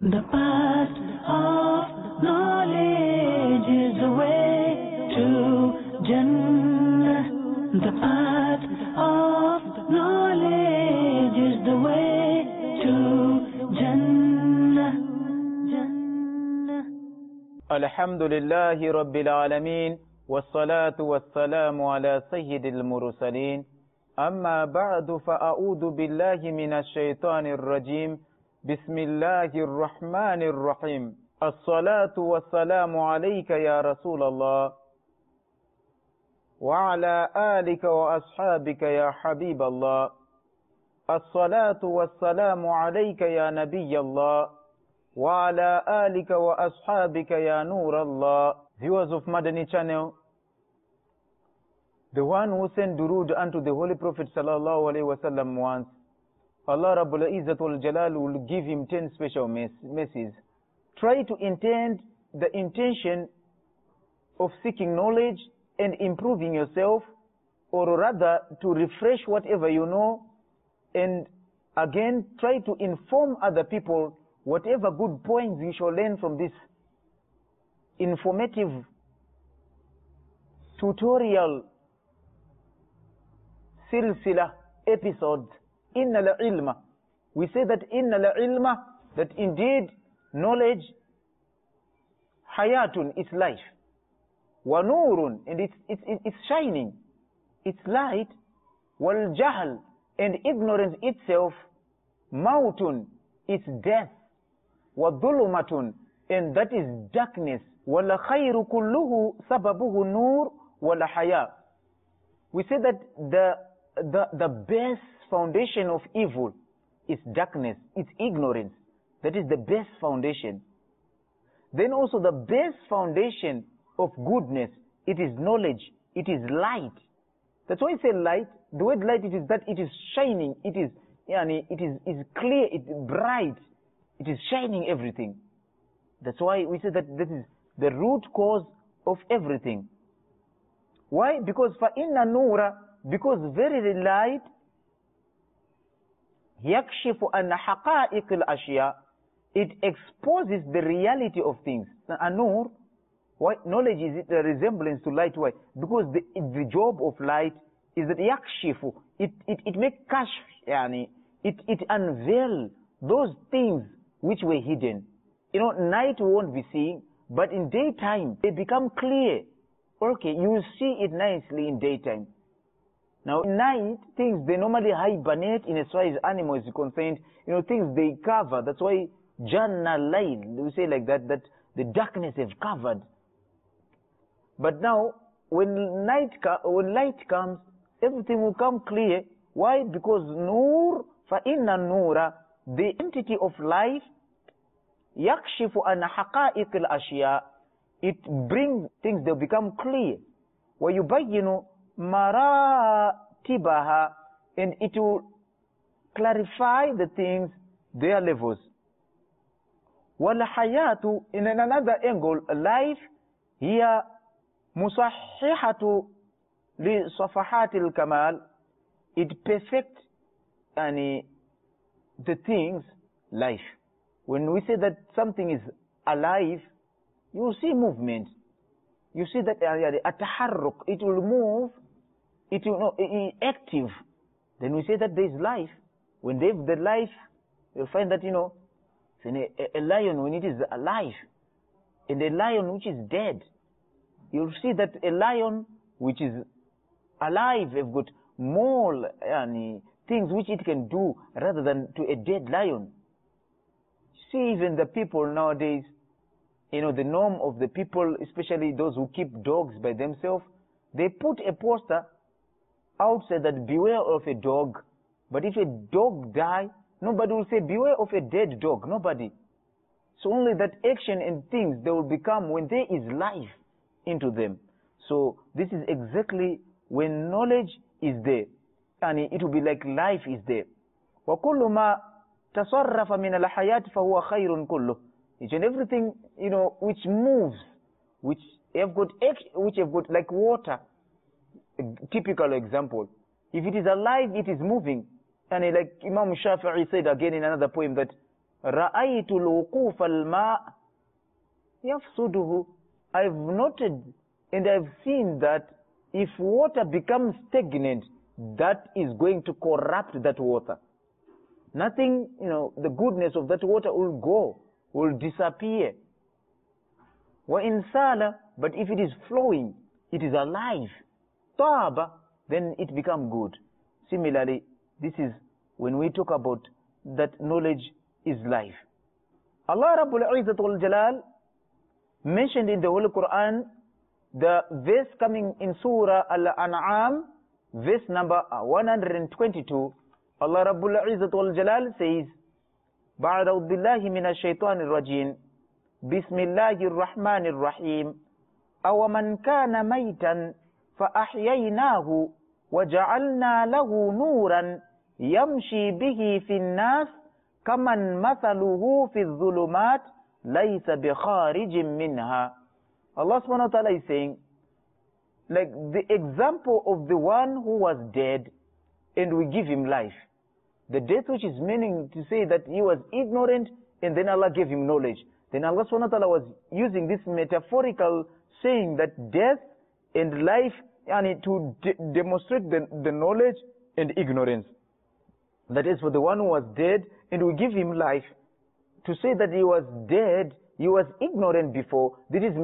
The path of knowledge is the way to Jannah. The path of knowledge is the way to Jannah. الحمد لله رب العالمين والصلاة والسلام على سيد المرسلين أما بعد فأعوذ بالله من الشيطان الرجيم بسم الله الرحمن الرحيم الصلاة والسلام عليك يا رسول الله وعلى آلك وأصحابك يا حبيب الله الصلاة والسلام عليك يا نبي الله وعلى آلك وأصحابك يا نور الله. Viewers of Madani channel, the one who sent durood unto the Holy Prophet sallallahu alaihi wasallam once, Allah Rabbul Izzat wal Jalal will give him 10 special messages. Try to intend the intention of seeking knowledge and improving yourself, or rather to refresh whatever you know, and again try to inform other people whatever good points you shall learn from this informative tutorial silsila episode. Inna la ilma. We say that inna la ilma, that indeed knowledge, hayatun, is life. Wa nurun, and it's shining, it's light. Wal jahl, and ignorance itself, mautun, it's death. Wa dhulumatun, and that is darkness. Wala khayru kulluhu sababuhu nur wala haya. We say that the best foundation of evil is darkness, it's ignorance. That is the best foundation. Then also the best foundation of goodness, it is knowledge, it is light. That's why I say light. The word light, it is that it is shining, it is clear, it is bright, it is shining everything. That's why we say that this is the root cause of everything. Why? Because فَإِنَّ نُورَ, because very light, يَكْشِفُ أَنَّ حَقَائِقِ الْأَشْيَاءِ, it exposes the reality of things. An-nur, why? Knowledge is a resemblance to light. Why? Because the job of light is that yakshifu, it makes kashf, it unveil those things which were hidden. You know, night we won't be seeing, but in daytime they become clear. Okay, you will see it nicely in daytime. Now, in night, things, they normally hibernate in as far as animals is concerned. You know, things they cover. That's why Jannah layl, we say like that the darkness have covered. But now, when light comes, everything will come clear. Why? Because nur, فَإِنَّ النُّورَ, the entity of life, يَكْشِفُ أَنَّ حَقَائِقِ الْأَشْيَاءِ, it brings things, they become clear. وَيُبَيِّنُ مَرَاتِبَهَا, and it will clarify the things, their levels. وَالْحَيَاةُ, in another angle, life, here, مُصَحِّحَةُ لِصَفَحَاتِ الْكَمَالِ, it perfects the things, life. When we say that something is alive, you see movement. You see that at-taharruk, it will move, it will active. Then we say that there is life. When they have the life, you'll find that, a lion, when it is alive, and a lion which is dead, you'll see that a lion which is alive have got more things which it can do rather than to a dead lion. See, even the people nowadays, the norm of the people, especially those who keep dogs by themselves, they put a poster outside that beware of a dog. But if a dog die, nobody will say beware of a dead dog. Nobody. So only that action and things they will become when there is life into them. So this is exactly when knowledge is there, and it will be like life is there. وَكُلُّ مَا تَصَرَّفَ مِنَ الْحَيَاةِ فَهُوَ خَيْرٌ كُلُّهُ. Each and everything, which moves, which have got like water. A typical example. If it is alive, it is moving. And like Imam Shafi'i said again in another poem that رأيت الوقوف الماء يفسده. I've noted and I've seen that if water becomes stagnant, that is going to corrupt that water. Nothing, the goodness of that water will go, will disappear. وَإِنْ سَالَ, but if it is flowing, it is alive, طَابَ, then it becomes good. Similarly, this is when we talk about that knowledge is life. Allah Rabbul Izzat wal Jalal mentioned in the Holy Quran, the verse coming in Surah Al-An'am, verse number 122, Allah Rabbul Izzat wal Jalal says, بَعْدَ بِاللَّهِ مِنَ الشَّيْطَانِ الرَّجِيمِ بِسْمِ اللَّهِ الرَّحْمَنِ الرَّحِيمِ أَوَمَنْ كَانَ مَيْتًا فَأَحْيَيْنَاهُ وَجَعَلْنَا لَهُ نُورًا يَمْشِي بِهِ فِي النَّاسِ كَمَنْ مَثَلُهُ فِي الظُّلُمَاتِ لَيْسَ بِخَارِجٍ مِنْهَا. Allah subhanahu wa ta'ala is saying, like the example of the one who was dead and we give him life. The death which is meaning to say that he was ignorant and then Allah gave him knowledge. Then Allah subhanahu wa ta'ala was using this metaphorical saying that death and life, to demonstrate the knowledge and ignorance. That is for the one who was dead and we give him life. To say that he was dead, he was ignorant before, this is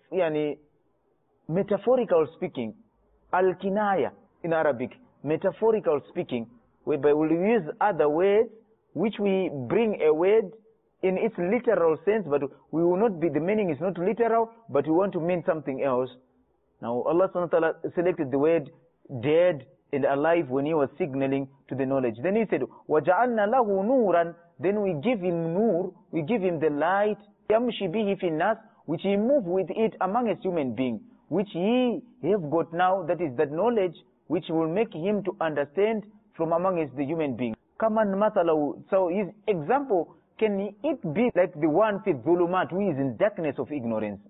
metaphorical speaking. Al-kinaya in Arabic, metaphorical speaking, whereby we'll use other words which we bring a word in its literal sense, but we will not be, the meaning is not literal, but we want to mean something else. Now Allah subhanahu wa ta'ala selected the word dead and alive when he was signaling to the knowledge. Then he said, وَجَعَلْنَا لَهُ نُورًا, then we give him nur, we give him the light, يَمْشِي بِهِ فِي النَّاسِ, which he move with it among his human being, which he have got now, that is that knowledge which will make him to understand from among the human beings. كَمَنْ مَثَلَهُ, so his example, can it be like the one في الظُّلُمَاتِ who is in darkness of ignorance?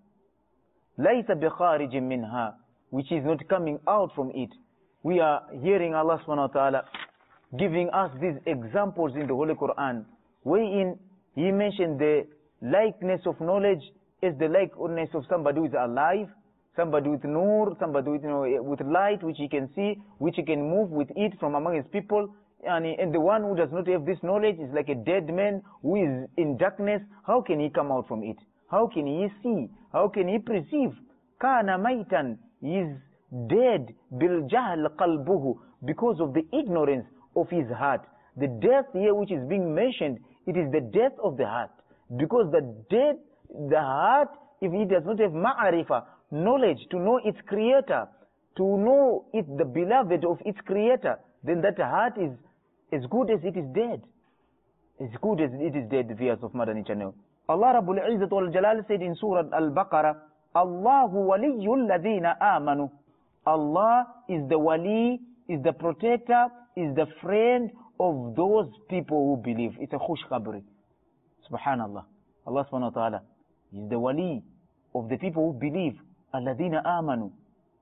لَيْسَ بِخَارِجٍ مِنْهَا, which is not coming out from it. We are hearing Allah subhanahu wa ta'ala giving us these examples in the Holy Quran, wherein He mentioned the likeness of knowledge as the likeness of somebody who is alive, somebody with nur, somebody with light which he can see, which he can move with it from among his people. And the one who does not have this knowledge is like a dead man who is in darkness. How can he come out from it? How can he see? How can he perceive? Kana maitan, he is dead, bil jahl qalbuhu, because of the ignorance of his heart. The death here which is being mentioned, it is the death of the heart. Because the heart, if it does not have ma'arifa, knowledge, to know its creator, to know it, the beloved of its creator, then that heart is as good as it is dead. As good as it is dead, the viewers of Madani channel. Allah Rabbul Izzat wal Jalal said in Surah Al-Baqarah, Allahu waliyyul ladhina amanu. Allah is the wali, is the protector, is the friend of those people who believe. It's a khush khabri. Subhanallah. Allah subhanahu wa ta'ala is the wali of the people who believe. Alladhina amanu.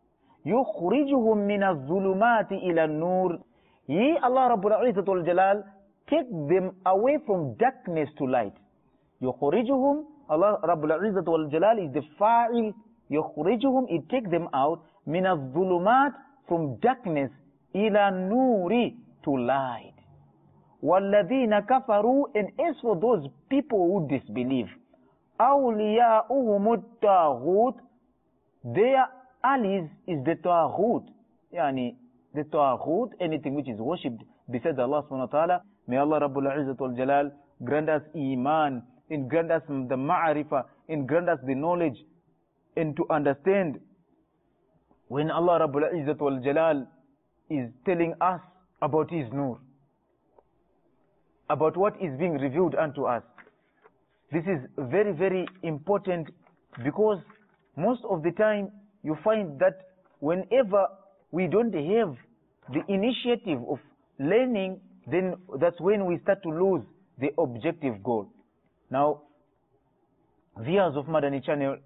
Yukhrijuhum min az-zulumati ila an-nur. He, Allah Rabbul Izzat wal Jalal, take them away from darkness to light. Yukhrijuhum, Allah Rabbul Izzat wal Jalal is the fa'il. Yukhrijuhum, it take them out min az-zulumat, from darkness, ila nuri, to light. وَالَّذِينَ كَفَرُوا, and as for those people who disbelieve, أَوْلِيَاؤُهُمُ الطَّاغُوتِ, their allies is the Taghut. The Taghut, anything which is worshipped besides Allah subhanahu wa ta'ala. May Allah Rabbul Izzat wal Jalal grant us iman, and grant us the ma'arifa, and grant us the knowledge, and to understand when Allah Rabbul Izzat wal Jalal is telling us about His nur, about what is being revealed unto us. This is very, very important, because most of the time you find that whenever we don't have the initiative of learning, then that's when we start to lose the objective goal. Now, viewers of Madani channel,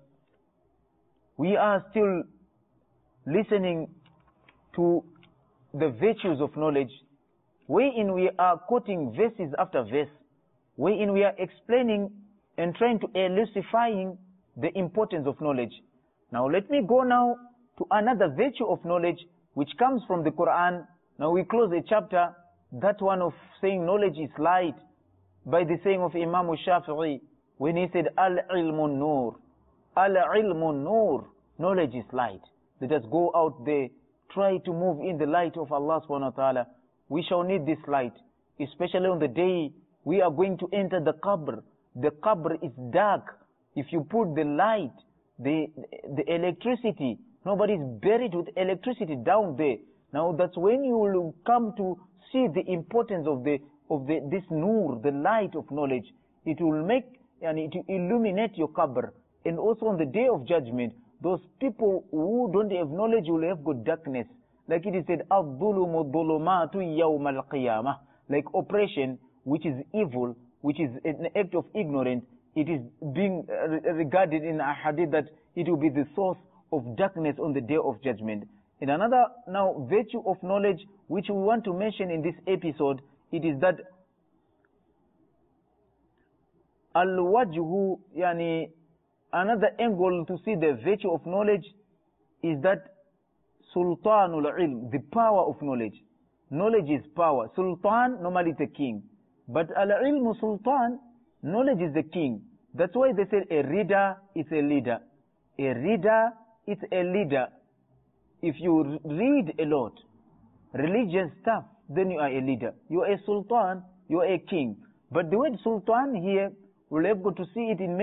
we are still listening to the virtues of knowledge, wherein we are quoting verses after verse wherein we are explaining and trying to elucidifying the importance of knowledge. Now let me go now to another virtue of knowledge which comes from the Quran. Now we close a chapter, that one of saying knowledge is light, by the saying of Imam Shafi'i, when he said, Al-ilmun nur. Al-ilmun nur. Knowledge is light. Let us go out there, try to move in the light of Allah subhanahu wa ta'ala. We shall need this light, especially on the day we are going to enter the qabr. The qabr is dark. If you put the light, the electricity, nobody is buried with electricity down there. Now that's when you will come to see the importance of this nur, the light of knowledge. It will make and it will illuminate your qabr. And also on the day of judgment, those people who don't have knowledge will have good darkness. Like it is said, Al-dhulumu dhulumatu yawm al-qiyamah. Like oppression, which is evil, which is an act of ignorance, it is being regarded in a hadith that it will be the source of darkness on the day of judgment. And another now virtue of knowledge which we want to mention in this episode, it is that al-wajhu, yani another angle to see the virtue of knowledge is that sultanul ilm, the power of knowledge. Knowledge is power. Sultan normally is a king, but al-ilmu sultan, knowledge is the king. That's why they said a reader is a leader. A reader is a leader. If you read a lot, religious stuff, then you are a leader. You are a sultan, you are a king. But the word sultan here, we'll have got to see it in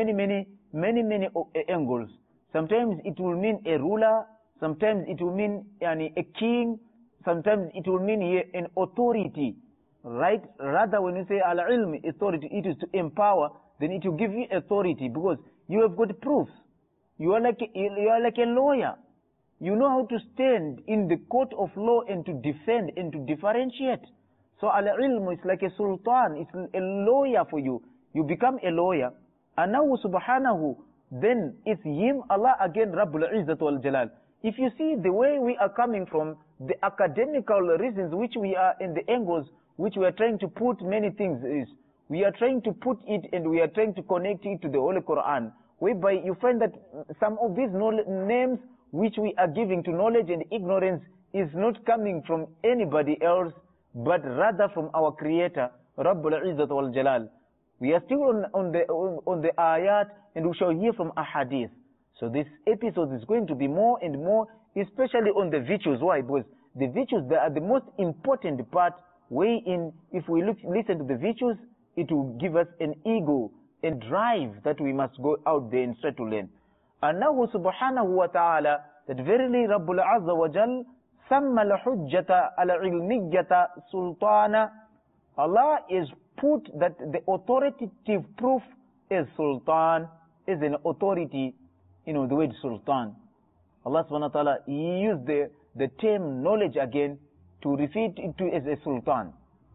many angles. Sometimes it will mean a ruler, sometimes it will mean a king, sometimes it will mean here an authority. Right? Rather, when you say al-ilm, authority, it is to empower, then it will give you authority because you have got proofs. You are like a lawyer. You know how to stand in the court of law and to defend and to differentiate. So al-ilm is like a sultan, it's a lawyer for you. You become a lawyer. And now subhanahu, then it's him, Allah again, Rabbul Izzat wal Jalal. If you see the way we are coming from, the academical reasons which we are in the angles, which we are trying to put many things is, we are trying to put it and we are trying to connect it to the Holy Quran, whereby you find that some of these names which we are giving to knowledge and ignorance is not coming from anybody else, but rather from our Creator, Rabbul Izzat wal Jalal. We are still on the ayat, and we shall hear from ahadith. So this episode is going to be more and more, especially on the virtues. Why? Because the virtues, they are the most important part, wherein if we listen to the virtues, it will give us an ego and drive that we must go out there and try to learn. And now subhanahu wa ta'ala, that verily Rabbul Azza wa Jal, samma al-hujjata al-ilmiyyata sultana, Allah is put that the authoritative proof is sultan, is an authority, the word sultan. Allah subhanahu wa ta'ala used the term knowledge again to refer it to as a sultan.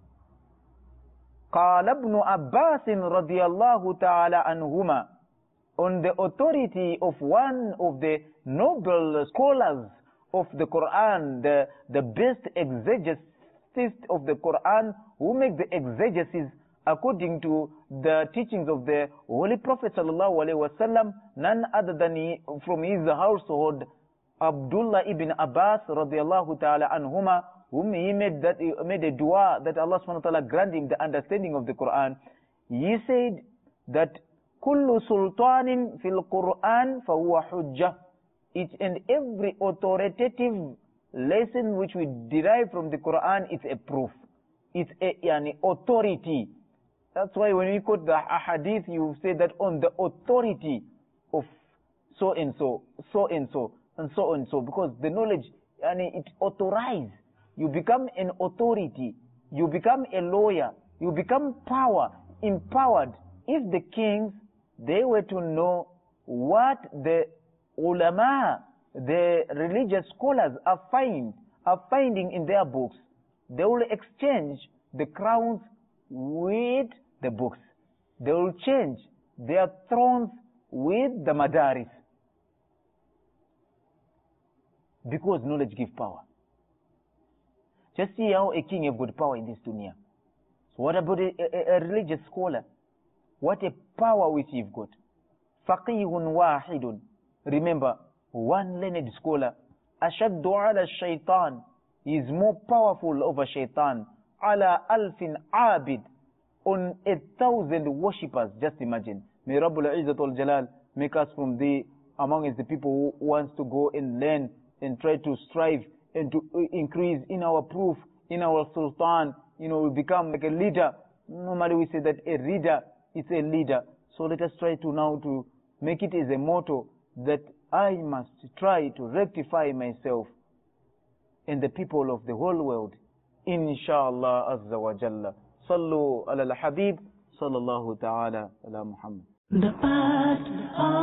قال ابن عباس رضي الله تعالى عنهما, on the authority of one of the noble scholars of the Quran, the best exegesis of the Quran, who make the exegesis according to the teachings of the Holy Prophet sallallahu alaihi wasallam, none other than from his household, Abdullah ibn Abbas radiallahu ta'ala anhuma, whom he made a dua that Allah subhanahu wa ta'ala grant him the understanding of the Quran. He said that kullu sultanin fil Quran fahuwa hujjah. Each and every authoritative lesson which we derive from the Quran, it's a proof. It's an authority. That's why when we quote the hadith, you say that on the authority of so and so, so and so, and so and so, because the knowledge, it authorizes. You become an authority. You become a lawyer. You become empowered. If the kings, they were to know what the ulama, the religious scholars are finding in their books, they will exchange the crowns with the books. They will change their thrones with the madaris. Because knowledge gives power. Just see how a king has got power in this dunya. So what about a religious scholar? What a power which you've got. Faqihun wahidun. Remember, one learned scholar. Ashaddu ala shaitan. He is more powerful over shaitan. Ala alfin abid. On 1,000 worshippers. Just imagine. May Rabbul Izzat wal Jalal make us from among the people who wants to go and learn and try to strive and to increase in our proof, in our sultan. We become like a leader. Normally we say that a reader is a leader. So let us try to now to make it as a motto that I must try to rectify myself and the people of the whole world. Inshallah Azza wa Jalla. Sallu ala al-Habib. Sallallahu ta'ala ala Muhammad. The path of